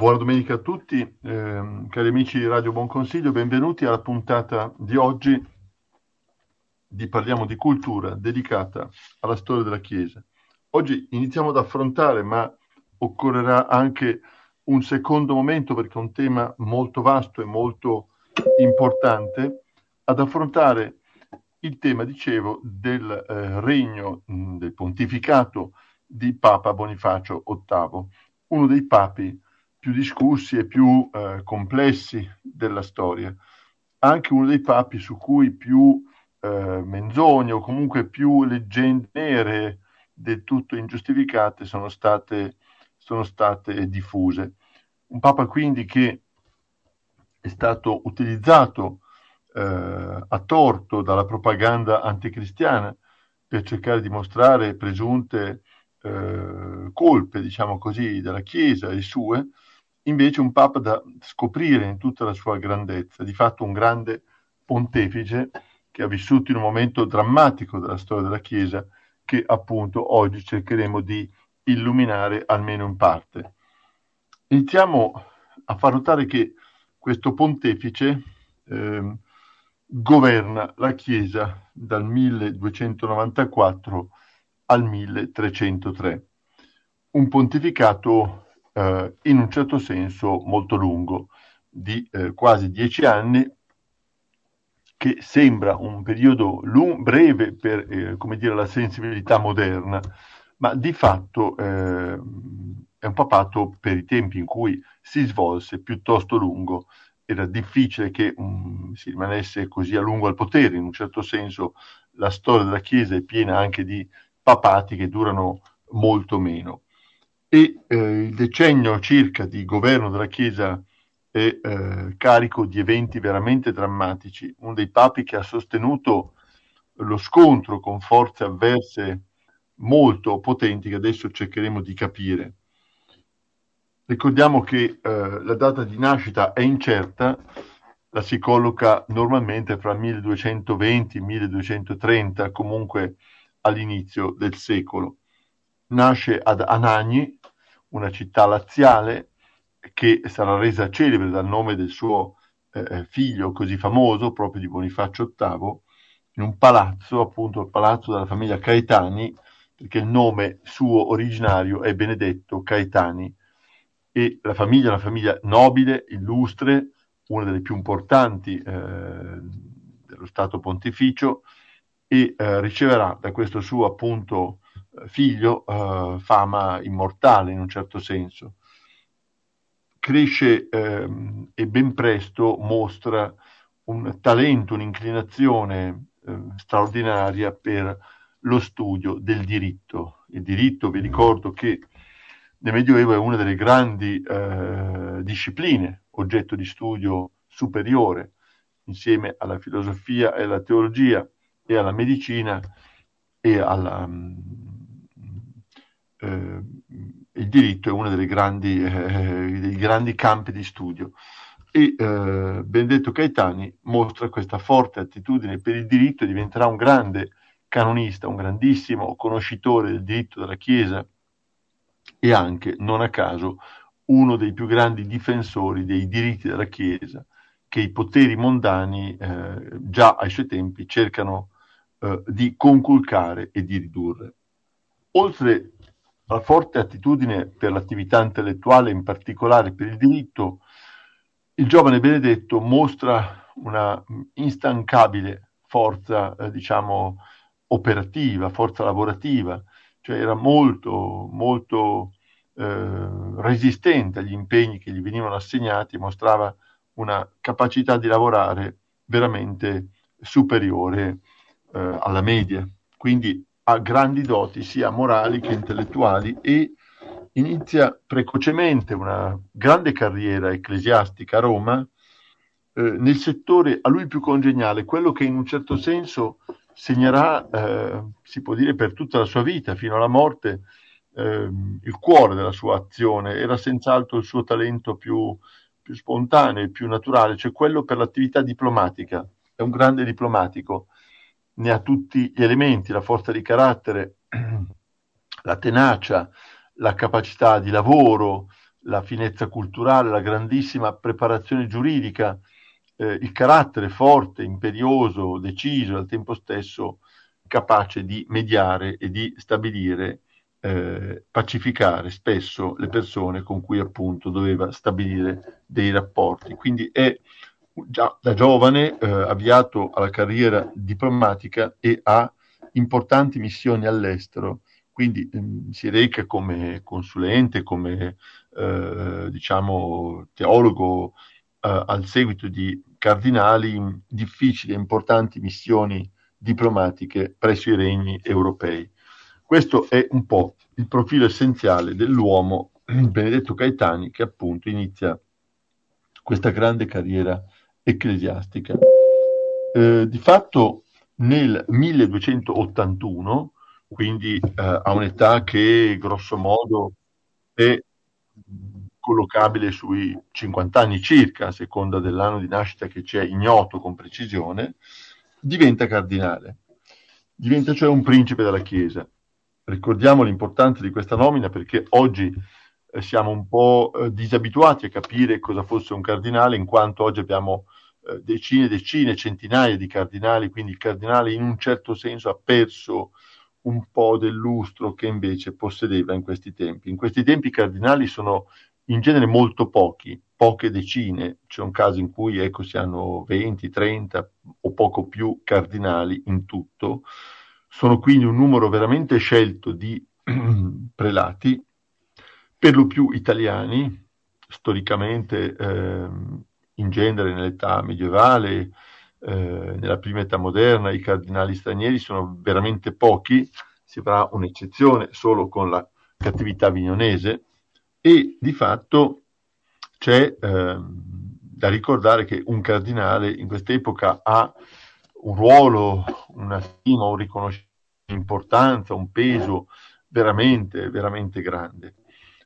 Buona domenica a tutti, cari amici di Radio Buon Consiglio, benvenuti alla puntata di oggi di Parliamo di Cultura, dedicata alla storia della Chiesa. Oggi iniziamo ad affrontare, ma occorrerà anche un secondo momento, perché è un tema molto vasto e molto importante, ad affrontare il tema, dicevo, del regno, del pontificato di Papa Bonifacio VIII, uno dei papi più discussi e più complessi della storia, anche uno dei papi su cui più menzogne o comunque più leggende nere del tutto ingiustificate sono state diffuse. Un papa quindi che è stato utilizzato a torto dalla propaganda anticristiana per cercare di mostrare presunte colpe, diciamo così, della Chiesa e sue, invece un papa da scoprire in tutta la sua grandezza, di fatto un grande pontefice che ha vissuto in un momento drammatico della storia della Chiesa, che appunto oggi cercheremo di illuminare almeno in parte. Iniziamo a far notare che questo pontefice governa la Chiesa dal 1294 al 1303. Un pontificato in un certo senso molto lungo, di quasi 10 anni, che sembra un periodo breve per come dire, la sensibilità moderna, ma di fatto è un papato per i tempi in cui si svolse piuttosto lungo. Era difficile che si rimanesse così a lungo al potere. In un certo senso la storia della Chiesa è piena anche di papati che durano molto meno. E il decennio circa di governo della Chiesa è carico di eventi veramente drammatici. Uno dei papi che ha sostenuto lo scontro con forze avverse molto potenti, che adesso cercheremo di capire. Ricordiamo che la data di nascita è incerta, la si colloca normalmente fra 1220 e 1230, comunque all'inizio del secolo. Nasce ad Anagni, una città laziale che sarà resa celebre dal nome del suo figlio così famoso, proprio di Bonifacio VIII, in un palazzo, appunto il palazzo della famiglia Caetani, perché il nome suo originario è Benedetto Caetani, e la famiglia è una famiglia nobile, illustre, una delle più importanti dello Stato Pontificio, e riceverà da questo suo appunto figlio fama immortale in un certo senso. Cresce e ben presto mostra un talento, un'inclinazione straordinaria per lo studio del diritto. Il diritto, vi ricordo che nel Medioevo è una delle grandi discipline, oggetto di studio superiore, insieme alla filosofia e alla teologia e alla medicina e alla il diritto è uno dei grandi campi di studio, e Benedetto Caetani mostra questa forte attitudine per il diritto e diventerà un grande canonista, un grandissimo conoscitore del diritto della Chiesa e anche, non a caso, uno dei più grandi difensori dei diritti della Chiesa, che i poteri mondani già ai suoi tempi cercano di conculcare e di ridurre. Oltre alla forte attitudine per l'attività intellettuale, in particolare per il diritto, il giovane Benedetto mostra una instancabile forza, diciamo, operativa, forza lavorativa, cioè era molto resistente agli impegni che gli venivano assegnati, mostrava una capacità di lavorare veramente superiore alla media. Quindi ha grandi doti sia morali che intellettuali e inizia precocemente una grande carriera ecclesiastica a Roma nel settore a lui più congeniale, quello che in un certo senso segnerà, si può dire, per tutta la sua vita, fino alla morte, il cuore della sua azione. Era senz'altro il suo talento più spontaneo, più naturale, cioè quello per l'attività diplomatica. È un grande diplomatico, ne ha tutti gli elementi, la forza di carattere, la tenacia, la capacità di lavoro, la finezza culturale, la grandissima preparazione giuridica, il carattere forte, imperioso, deciso, al tempo stesso capace di mediare e di stabilire, pacificare spesso le persone con cui appunto doveva stabilire dei rapporti. Quindi è già da giovane avviato alla carriera diplomatica e ha importanti missioni all'estero, quindi si reca come consulente, come diciamo teologo al seguito di cardinali in difficili e importanti missioni diplomatiche presso i regni europei. Questo è un po' il profilo essenziale dell'uomo Benedetto Caetani, che appunto inizia questa grande carriera ecclesiastica. Di fatto nel 1281, quindi a un'età che grosso modo è collocabile sui 50 anni circa, a seconda dell'anno di nascita che c'è ignoto con precisione, diventa cardinale. Diventa cioè un principe della Chiesa. Ricordiamo l'importanza di questa nomina perché oggi siamo un po' disabituati a capire cosa fosse un cardinale, in quanto oggi abbiamo decine, centinaia di cardinali, quindi il cardinale in un certo senso ha perso un po' del lustro che invece possedeva in questi tempi. In questi tempi i cardinali sono in genere molto pochi, poche decine, c'è un caso in cui ecco, si hanno 20, 30 o poco più cardinali in tutto, sono quindi un numero veramente scelto di prelati, per lo più italiani, storicamente in genere nell'età medievale, nella prima età moderna i cardinali stranieri sono veramente pochi, si avrà un'eccezione solo con la cattività avignonese, e di fatto c'è da ricordare che un cardinale in quest'epoca ha un ruolo, una stima, un riconoscimento, un'importanza, un peso veramente grande,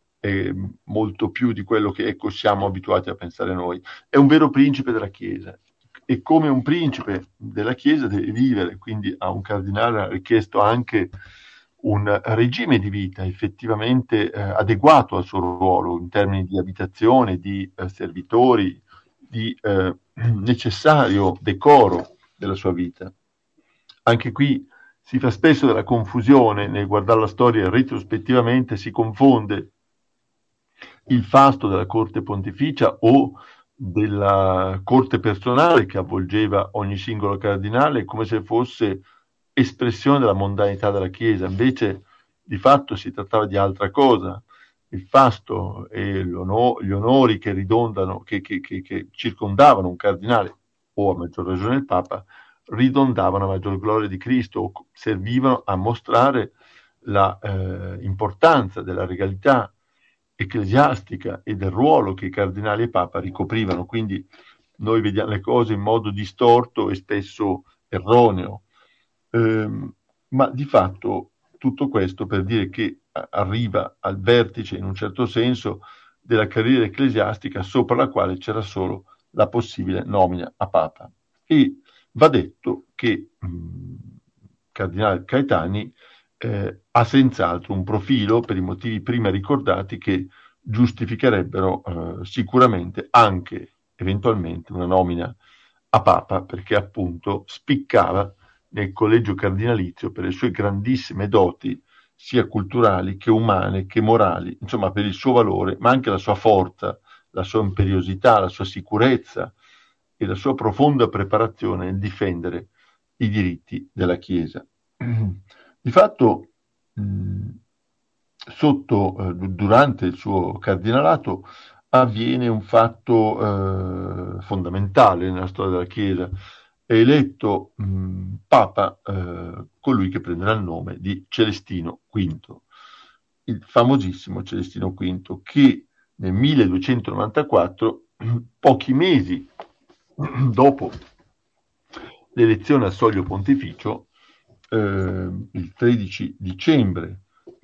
molto più di quello che ecco, siamo abituati a pensare noi. È un vero principe della Chiesa e come un principe della Chiesa deve vivere, quindi a un cardinale ha richiesto anche un regime di vita effettivamente adeguato al suo ruolo in termini di abitazione, di servitori, di necessario decoro della sua vita. Anche qui si fa spesso della confusione nel guardare la storia retrospettivamente, si confonde il fasto della corte pontificia o della corte personale che avvolgeva ogni singolo cardinale come se fosse espressione della mondanità della Chiesa, invece di fatto si trattava di altra cosa. Il fasto e gli onori che ridondano, che circondavano un cardinale, o a maggior ragione il Papa, ridondavano a maggior gloria di Cristo, o servivano a mostrare la importanza della regalità ecclesiastica e del ruolo che i cardinali e il Papa ricoprivano. Quindi noi vediamo le cose in modo distorto e spesso erroneo. Ma di fatto tutto questo per dire che arriva al vertice in un certo senso della carriera ecclesiastica sopra la quale c'era solo la possibile nomina a Papa. E va detto che Cardinale Caetani ha senz'altro un profilo, per i motivi prima ricordati, che giustificherebbero sicuramente anche eventualmente una nomina a Papa, perché appunto spiccava nel collegio cardinalizio per le sue grandissime doti, sia culturali che umane che morali, insomma per il suo valore, ma anche la sua forza, la sua imperiosità, la sua sicurezza e la sua profonda preparazione nel difendere i diritti della Chiesa. Di fatto, durante il suo cardinalato avviene un fatto fondamentale nella storia della Chiesa. È eletto Papa colui che prenderà il nome di Celestino V, il famosissimo Celestino V, che nel 1294, pochi mesi dopo l'elezione al soglio pontificio, il 13 dicembre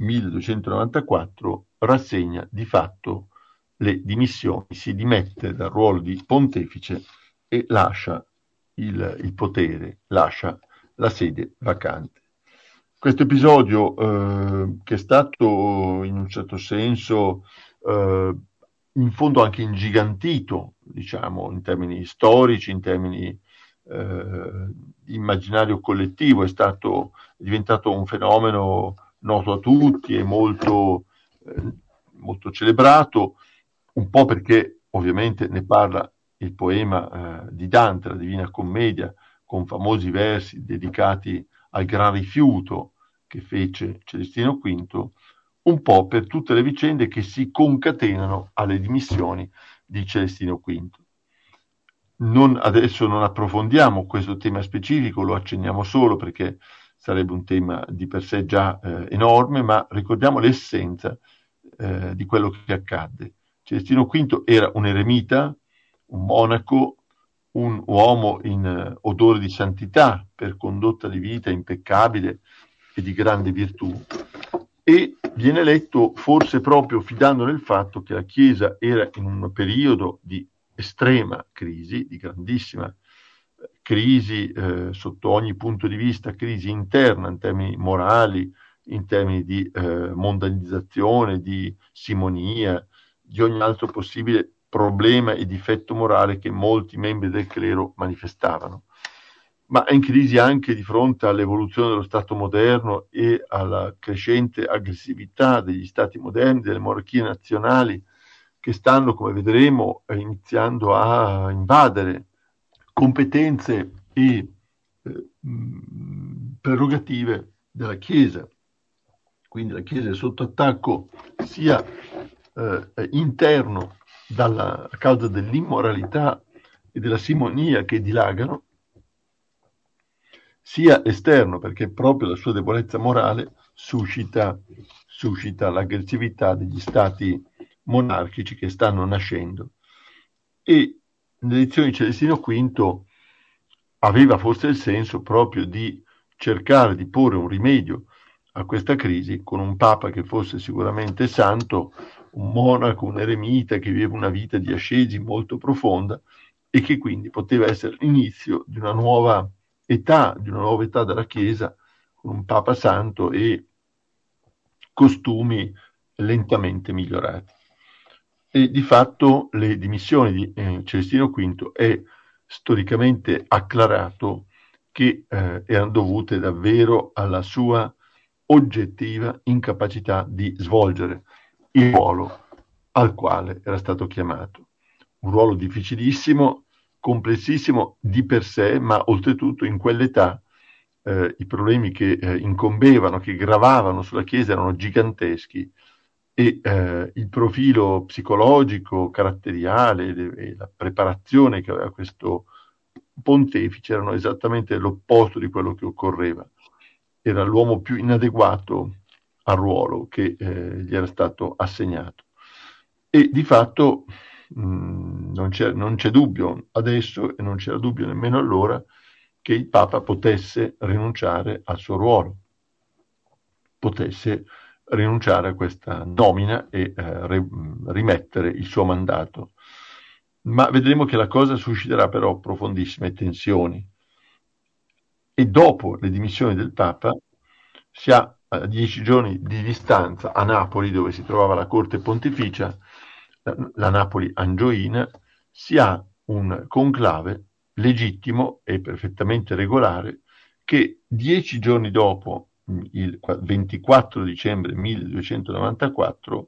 1294 rassegna di fatto le dimissioni, si dimette dal ruolo di pontefice e lascia il potere, lascia la sede vacante. Questo episodio che è stato in un certo senso in fondo anche ingigantito, diciamo, in termini storici, in termini di immaginario collettivo, è diventato un fenomeno noto a tutti e molto celebrato, un po' perché ovviamente ne parla il poema di Dante, la Divina Commedia, con famosi versi dedicati al gran rifiuto che fece Celestino V, un po' per tutte le vicende che si concatenano alle dimissioni di Celestino V. Adesso non approfondiamo questo tema specifico, lo accenniamo solo perché sarebbe un tema di per sé già enorme, ma ricordiamo l'essenza di quello che accadde. Celestino V era un eremita, un monaco, un uomo in odore di santità per condotta di vita impeccabile e di grande virtù, e viene eletto forse proprio fidando nel fatto che la Chiesa era in un periodo di estrema crisi, di grandissima crisi sotto ogni punto di vista, crisi interna in termini morali, in termini di mondializzazione, di simonia, di ogni altro possibile problema e difetto morale che molti membri del clero manifestavano. Ma è in crisi anche di fronte all'evoluzione dello Stato moderno e alla crescente aggressività degli Stati moderni, delle monarchie nazionali, che stanno, come vedremo, iniziando a invadere competenze e prerogative della Chiesa. Quindi la Chiesa è sotto attacco sia interno a causa dell'immoralità e della simonia che dilagano, sia esterno perché proprio la sua debolezza morale suscita l'aggressività degli stati monarchici che stanno nascendo. E l'elezione di Celestino V aveva forse il senso proprio di cercare di porre un rimedio a questa crisi con un papa che fosse sicuramente santo, un monaco, un eremita che viveva una vita di ascesi molto profonda e che quindi poteva essere l'inizio di una nuova età della Chiesa, con un papa santo e costumi lentamente migliorati. E di fatto le dimissioni di Celestino V è storicamente acclarato che erano dovute davvero alla sua oggettiva incapacità di svolgere il ruolo al quale era stato chiamato. Un ruolo difficilissimo, complessissimo di per sé, ma oltretutto in quell'età i problemi che incombevano, che gravavano sulla Chiesa erano giganteschi e il profilo psicologico, caratteriale e la preparazione che aveva questo pontefice erano esattamente l'opposto di quello che occorreva. Era l'uomo più inadeguato al ruolo che gli era stato assegnato. E di fatto non c'è dubbio adesso, e non c'era dubbio nemmeno allora, che il Papa potesse rinunciare al suo ruolo, potesse rinunciare a questa nomina e rimettere il suo mandato. Ma vedremo che la cosa susciterà però profondissime tensioni. E dopo le dimissioni del Papa si ha a 10 giorni di distanza a Napoli, dove si trovava la corte pontificia, la Napoli angioina, si ha un conclave legittimo e perfettamente regolare che 10 giorni dopo, il 24 dicembre 1294,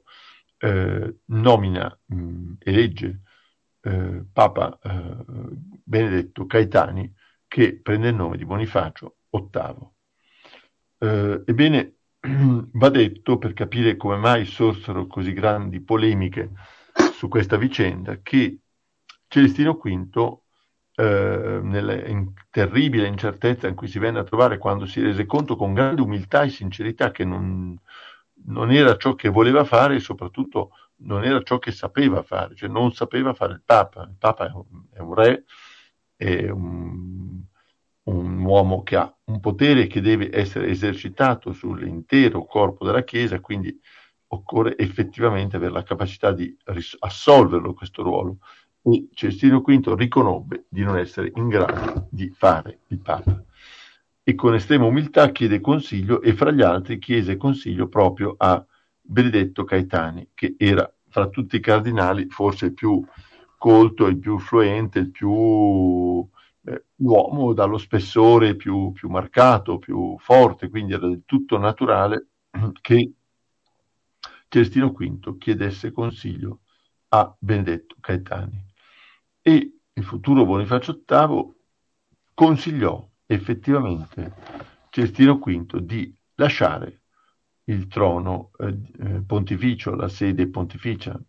elegge Papa Benedetto Caetani, che prende il nome di Bonifacio VIII. Ebbene, va detto, per capire come mai sorsero così grandi polemiche su questa vicenda, che Celestino V, nella terribile incertezza in cui si venne a trovare quando si rese conto con grande umiltà e sincerità che non era ciò che voleva fare e soprattutto non era ciò che sapeva fare, cioè non sapeva fare il Papa. Il Papa è un re, è un uomo che ha un potere che deve essere esercitato sull'intero corpo della Chiesa, quindi occorre effettivamente avere la capacità di assolverlo questo ruolo. E Celestino V riconobbe di non essere in grado di fare il Papa. E con estrema umiltà chiede consiglio e fra gli altri chiese consiglio proprio a Benedetto Caetani, che era fra tutti i cardinali forse il più colto, il più fluente, il più l'uomo dallo spessore più marcato, più forte, quindi era del tutto naturale che Celestino V chiedesse consiglio a Benedetto Caetani e il futuro Bonifacio VIII consigliò effettivamente Celestino V di lasciare il trono pontificio, la sede pontificia.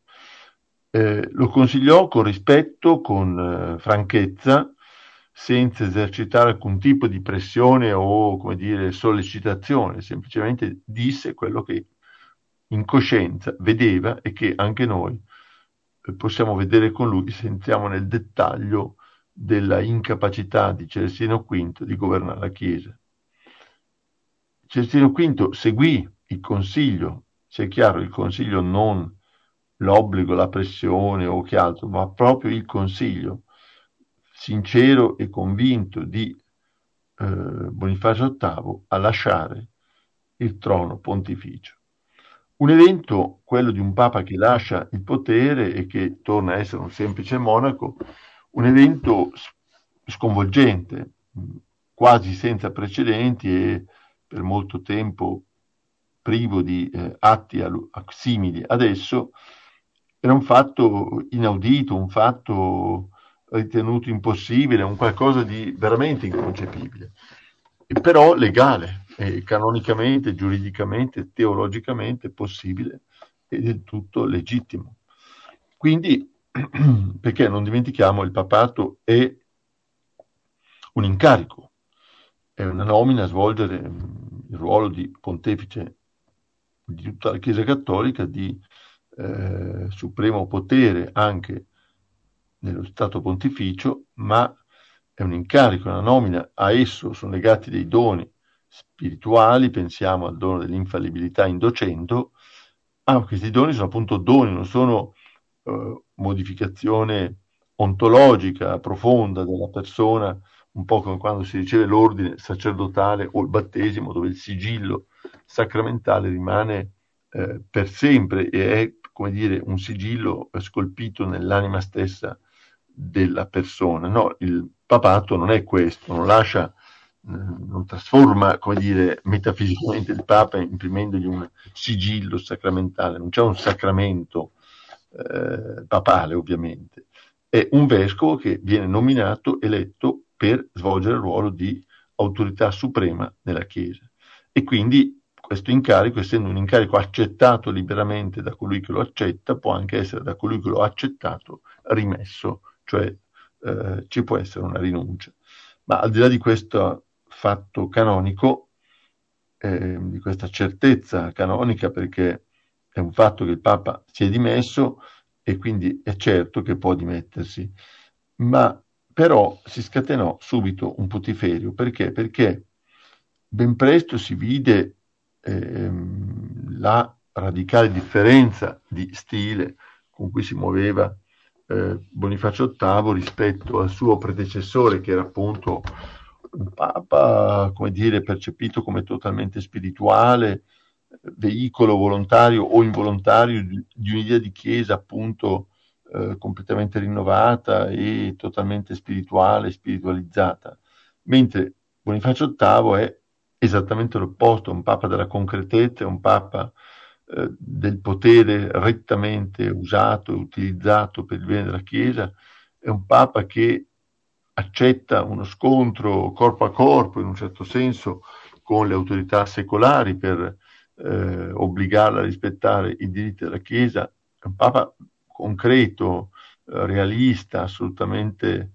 Lo consigliò con rispetto, con franchezza, senza esercitare alcun tipo di pressione o, come dire, sollecitazione, semplicemente disse quello che in coscienza vedeva e che anche noi possiamo vedere con lui se entriamo nel dettaglio della incapacità di Celestino V di governare la Chiesa. Celestino V seguì il consiglio, sia chiaro, il consiglio non l'obbligo, la pressione o che altro, ma proprio il consiglio sincero e convinto di Bonifacio VIII a lasciare il trono pontificio. Un evento, quello di un papa che lascia il potere e che torna a essere un semplice monaco, un evento sconvolgente, quasi senza precedenti e per molto tempo privo di atti simili. Adesso era un fatto inaudito, un fatto ritenuto impossibile, un qualcosa di veramente inconcepibile, però legale, canonicamente, giuridicamente, teologicamente possibile e del tutto legittimo. Quindi, perché non dimentichiamo, il papato è un incarico, è una nomina a svolgere il ruolo di pontefice di tutta la Chiesa Cattolica, di supremo potere anche nello Stato Pontificio, ma è un incarico, una nomina, a esso sono legati dei doni spirituali, pensiamo al dono dell'infallibilità in docendo, questi doni sono appunto doni, non sono modificazione ontologica profonda della persona, un po' come quando si riceve l'ordine sacerdotale o il battesimo, dove il sigillo sacramentale rimane per sempre e è, come dire, un sigillo scolpito nell'anima stessa della persona. No, il papato non è questo, non trasforma, come dire, metafisicamente il Papa imprimendogli un sigillo sacramentale, non c'è un sacramento papale ovviamente, è un vescovo che viene nominato, eletto per svolgere il ruolo di autorità suprema nella Chiesa e quindi questo incarico, essendo un incarico accettato liberamente da colui che lo accetta, può anche essere da colui che lo ha accettato rimesso, cioè ci può essere una rinuncia. Ma al di là di questo fatto canonico, di questa certezza canonica, perché è un fatto che il Papa si è dimesso e quindi è certo che può dimettersi, ma però si scatenò subito un putiferio. Perché? Perché ben presto si vide la radicale differenza di stile con cui si muoveva Bonifacio VIII rispetto al suo predecessore, che era appunto un papa, come dire, percepito come totalmente spirituale, veicolo volontario o involontario di un'idea di Chiesa appunto completamente rinnovata e totalmente spirituale, spiritualizzata, mentre Bonifacio VIII è esattamente l'opposto, un papa della concretezza, un papa del potere rettamente usato e utilizzato per il bene della Chiesa, è un papa che accetta uno scontro corpo a corpo, in un certo senso, con le autorità secolari per obbligarla a rispettare i diritti della Chiesa, è un papa concreto, realista, assolutamente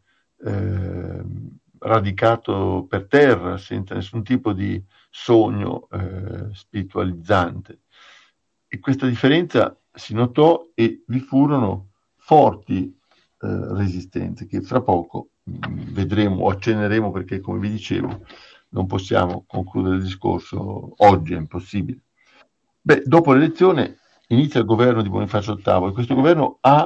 radicato per terra, senza nessun tipo di sogno spiritualizzante. E questa differenza si notò e vi furono forti resistenze che fra poco vedremo o accenneremo, perché come vi dicevo non possiamo concludere il discorso oggi, è impossibile. Beh, dopo l'elezione inizia il governo di Bonifacio VIII e questo governo ha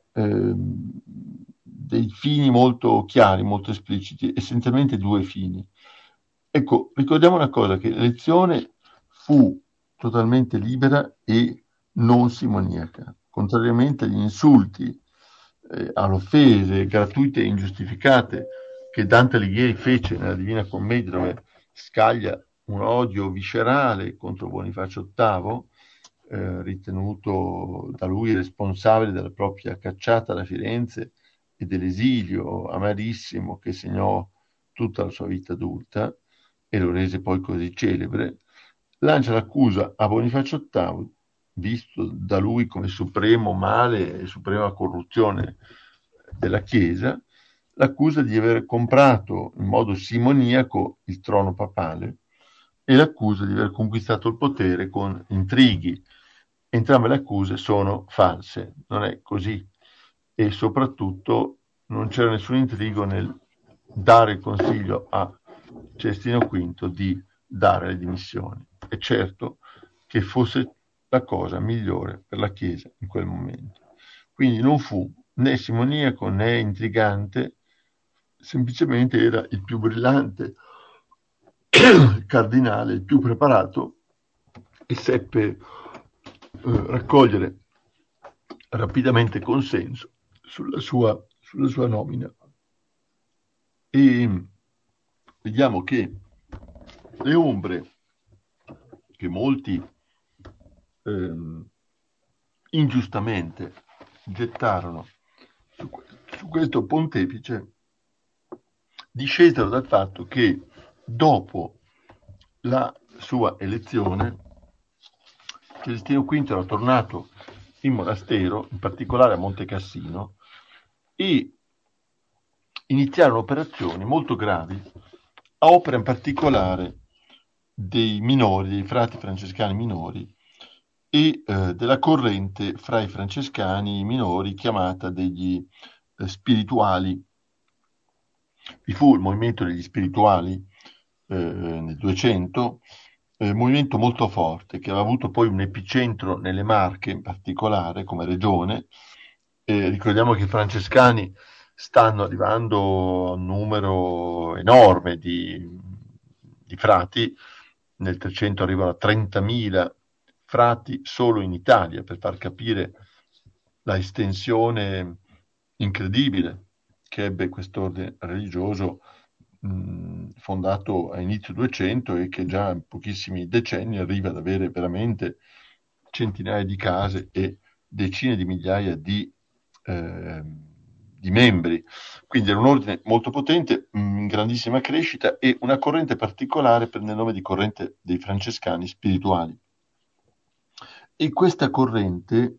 dei fini molto chiari, molto espliciti, essenzialmente due fini. Ecco, ricordiamo una cosa, che l'elezione fu totalmente libera e non simoniaca. contrariamente agli insulti, alle offese gratuite e ingiustificate che Dante Alighieri fece nella Divina Commedia, dove scaglia un odio viscerale contro Bonifacio VIII, ritenuto da lui responsabile della propria cacciata da Firenze e dell'esilio amarissimo che segnò tutta la sua vita adulta e lo rese poi così celebre, lancia l'accusa a Bonifacio VIII, visto da lui come supremo male e suprema corruzione della Chiesa, l'accusa di aver comprato in modo simoniaco il trono papale e l'accusa di aver conquistato il potere con intrighi. Entrambe le accuse sono false, non è così. E soprattutto non c'era nessun intrigo nel dare il consiglio a Celestino V di dare le dimissioni. È certo che fosse la cosa migliore per la Chiesa in quel momento. Quindi non fu né simoniaco né intrigante, semplicemente era il più brillante cardinale, il più preparato, e seppe raccogliere rapidamente consenso sulla sua nomina. E vediamo che le ombre che molti ingiustamente gettarono su questo pontefice discesero dal fatto che dopo la sua elezione Celestino V era tornato in monastero, in particolare a Monte Cassino, e iniziarono operazioni molto gravi a opera in particolare dei minori, dei frati francescani minori e della corrente fra i francescani minori chiamata degli spirituali. Vi fu il movimento degli spirituali nel 200, movimento molto forte che aveva avuto poi un epicentro nelle Marche in particolare come regione. Ricordiamo che i francescani stanno arrivando a un numero enorme di frati, nel 300 arrivano a 30.000 frati solo in Italia, per far capire la estensione incredibile che ebbe quest'ordine religioso fondato a inizio 200 e che già in pochissimi decenni arriva ad avere veramente centinaia di case e decine di migliaia di membri. Quindi era un ordine molto potente, in grandissima crescita e una corrente particolare prende il nome di corrente dei francescani spirituali. E questa corrente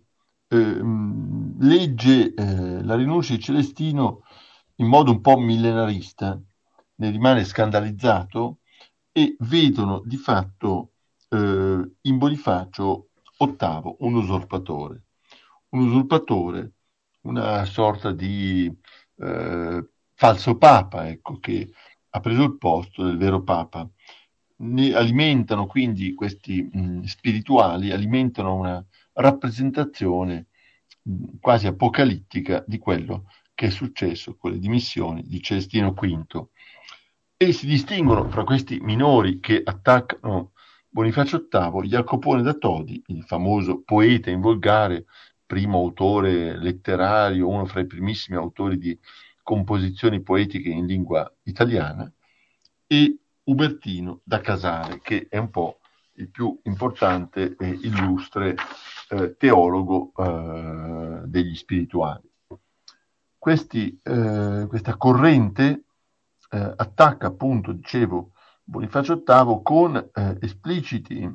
legge la rinuncia di Celestino in modo un po' millenarista, ne rimane scandalizzato e vedono di fatto in Bonifacio VIII un usurpatore, una sorta di falso papa, ecco, che ha preso il posto del vero papa. Ne alimentano quindi questi spirituali, alimentano una rappresentazione quasi apocalittica di quello che è successo con le dimissioni di Celestino V. E si distinguono fra questi minori che attaccano Bonifacio VIII, Jacopone da Todi, il famoso poeta in volgare, primo autore letterario, uno fra i primissimi autori di composizioni poetiche in lingua italiana, e Ubertino da Casale, che è un po' il più importante e illustre teologo degli spirituali. Questa corrente attacca, appunto, dicevo, Bonifacio VIII con esplicite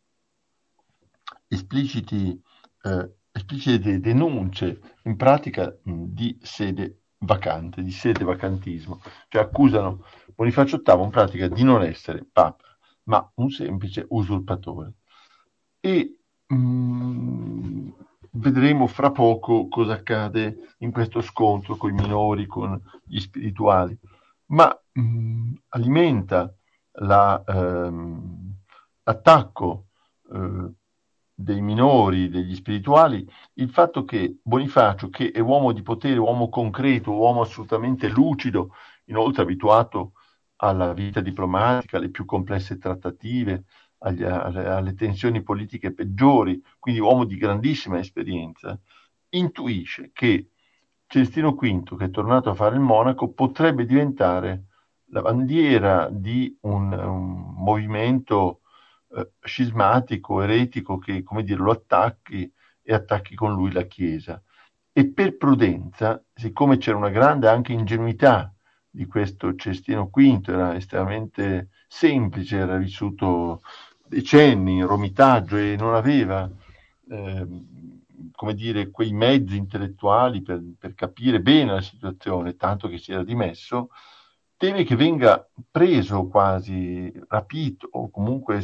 denunce in pratica di sede vacante, di sede vacantismo, cioè accusano Bonifacio VIII in pratica di non essere papa, ma un semplice usurpatore. E vedremo fra poco cosa accade in questo scontro con i minori, con gli spirituali, ma alimenta l'attacco dei minori, degli spirituali, il fatto che Bonifacio, che è uomo di potere, uomo concreto, uomo assolutamente lucido, inoltre abituato alla vita diplomatica, alle più complesse trattative, alle tensioni politiche peggiori, quindi uomo di grandissima esperienza, intuisce che Celestino V, che è tornato a fare il monaco, potrebbe diventare la bandiera di un movimento scismatico, eretico, che, come dire, lo attacchi e attacchi con lui la Chiesa. E per prudenza, siccome c'era una grande anche ingenuità di questo Celestino V, era estremamente semplice, era vissuto decenni in Romitaggio e non aveva, come dire, quei mezzi intellettuali per capire bene la situazione, tanto che si era dimesso, teme che venga preso quasi, rapito o comunque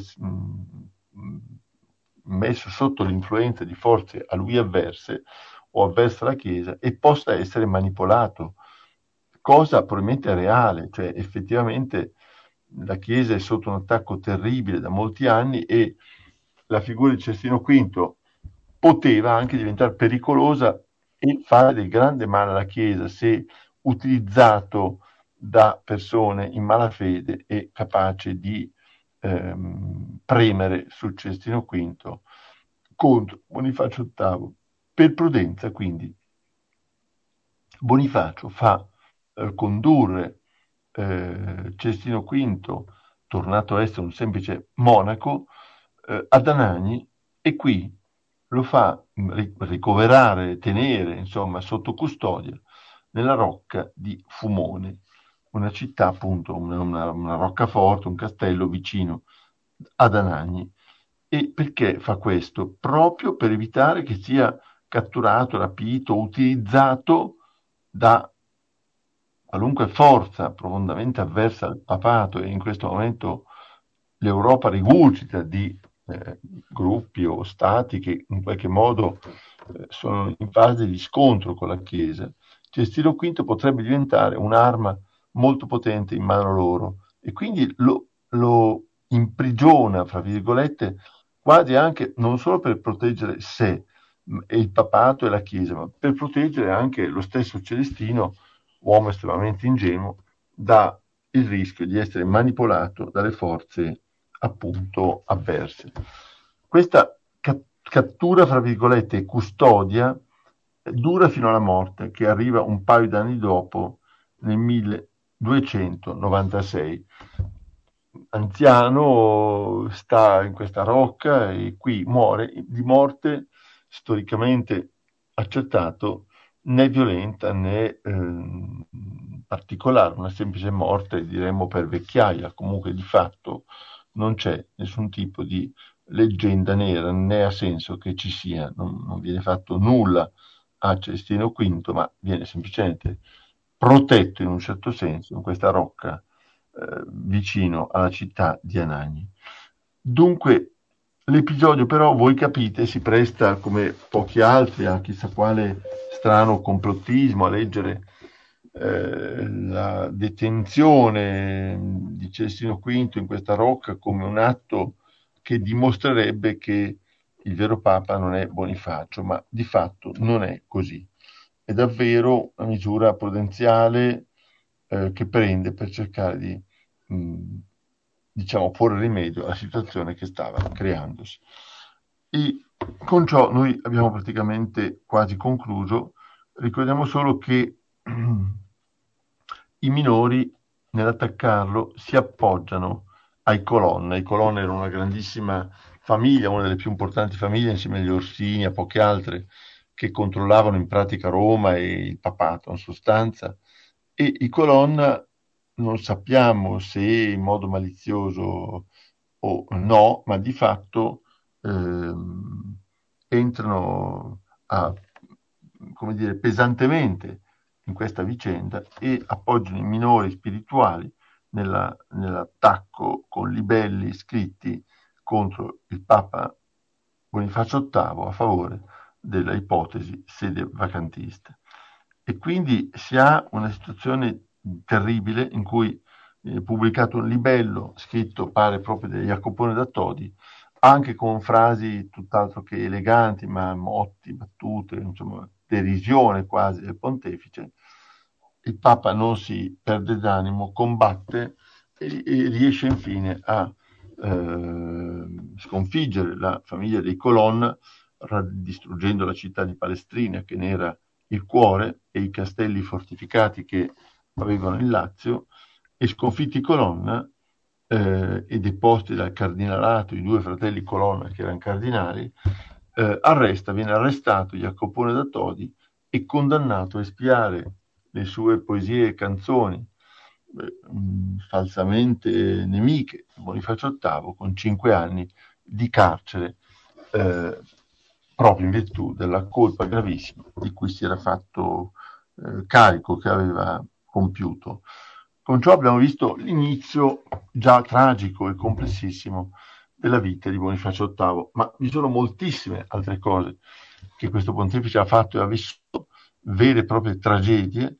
messo sotto l'influenza di forze a lui avverse o avverse alla Chiesa e possa essere manipolato, cosa probabilmente reale, cioè effettivamente la Chiesa è sotto un attacco terribile da molti anni e la figura di Celestino V poteva anche diventare pericolosa e fare del grande male alla Chiesa se utilizzato da persone in malafede e capace di premere su Celestino V contro Bonifacio VIII. Per prudenza, quindi, Bonifacio fa condurre Celestino V, tornato a essere un semplice monaco, ad Anagni e qui lo fa ricoverare, tenere, insomma, sotto custodia nella rocca di Fumone, una città, appunto, una roccaforte, un castello vicino ad Anagni. E perché fa questo? Proprio per evitare che sia catturato, rapito, utilizzato da qualunque forza profondamente avversa al papato, e in questo momento l'Europa rigurgita di gruppi o stati che in qualche modo sono in fase di scontro con la Chiesa, Celestino V potrebbe diventare un'arma molto potente in mano loro e quindi lo imprigiona, fra virgolette, quasi anche non solo per proteggere sé e il papato e la Chiesa, ma per proteggere anche lo stesso Celestino, uomo estremamente ingenuo, da il rischio di essere manipolato dalle forze appunto avverse. Questa cattura, fra virgolette, e custodia dura fino alla morte, che arriva un paio d'anni dopo, nel 1296. Anziano, sta in questa rocca e qui muore di morte storicamente accertato né violenta né particolare, una semplice morte, diremmo, per vecchiaia. Comunque di fatto non c'è nessun tipo di leggenda nera, né ha senso che ci sia, non viene fatto nulla a Celestino V, ma viene semplicemente protetto in un certo senso in questa rocca vicino alla città di Anagni. Dunque, l'episodio però, voi capite, si presta come pochi altri a chissà quale strano complottismo, a leggere la detenzione di Celestino V in questa rocca come un atto che dimostrerebbe che il vero Papa non è Bonifacio, ma di fatto non è così. È davvero una misura prudenziale che prende per cercare di diciamo, porre rimedio alla situazione che stava creandosi. E con ciò noi abbiamo praticamente quasi concluso. Ricordiamo solo che i minori nell'attaccarlo si appoggiano ai Colonna. I Colonna erano una grandissima famiglia, una delle più importanti famiglie insieme agli Orsini, a poche altre, che controllavano in pratica Roma e il papato in sostanza, e i Colonna non sappiamo se in modo malizioso o no, ma di fatto entrano come dire, pesantemente in questa vicenda e appoggiano i minori spirituali nell'attacco con libelli scritti contro il Papa Bonifacio VIII a favore della ipotesi sede vacantista. E quindi si ha una situazione terribile in cui è pubblicato un libello scritto, pare proprio da Jacopone da Todi, anche con frasi tutt'altro che eleganti, ma motti, battute, insomma, derisione quasi del pontefice. Il Papa non si perde d'animo, combatte e riesce infine a sconfiggere la famiglia dei Colonna, distruggendo la città di Palestrina, che ne era il cuore, e i castelli fortificati che avevano il Lazio, e sconfitti i Colonna e deposti dal cardinalato i due fratelli Colonna che erano cardinali, viene arrestato Jacopone da Todi e condannato a espiare le sue poesie e canzoni falsamente nemiche, Bonifacio VIII, con 5 anni di carcere, proprio in virtù della colpa gravissima di cui si era fatto carico, che aveva compiuto. Con ciò abbiamo visto l'inizio già tragico e complessissimo della vita di Bonifacio VIII, ma vi sono moltissime altre cose che questo pontefice ha fatto e ha vissuto, vere e proprie tragedie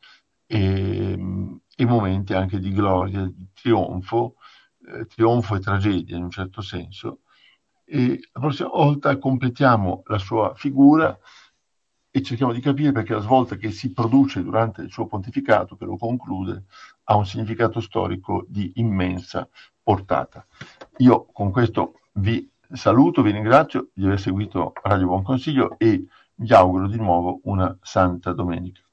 e momenti anche di gloria, di trionfo e tragedia in un certo senso. E la prossima volta completiamo la sua figura e cerchiamo di capire perché la svolta che si produce durante il suo pontificato, che lo conclude, ha un significato storico di immensa portata. Io con questo vi saluto, vi ringrazio di aver seguito Radio Buon Consiglio e vi auguro di nuovo una santa domenica.